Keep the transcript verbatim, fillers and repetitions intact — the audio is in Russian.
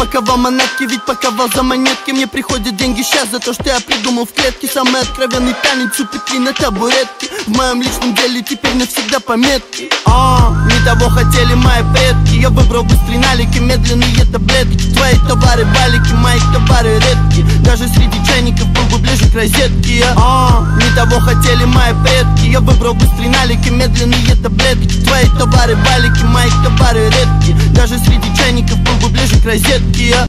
Упаковал монетки, ведь паковал за монетки. Мне приходят деньги сейчас за то, что я придумал в клетке. Самый откровенный танец у петли на табуретке. В моем личном деле теперь навсегда пометки. А, не того хотели мои предки. Я выбрал быстрые налики, медленные таблетки. Твои товары валики, мои товары редкие. Даже среди чайников был бы ближе к розетке. А, не того хотели мои предки. Я выбрал быстрые налики, медленные таблетки. Твои товары валики, мои товары редкие. Даже среди чайников был бы ближе к розетке.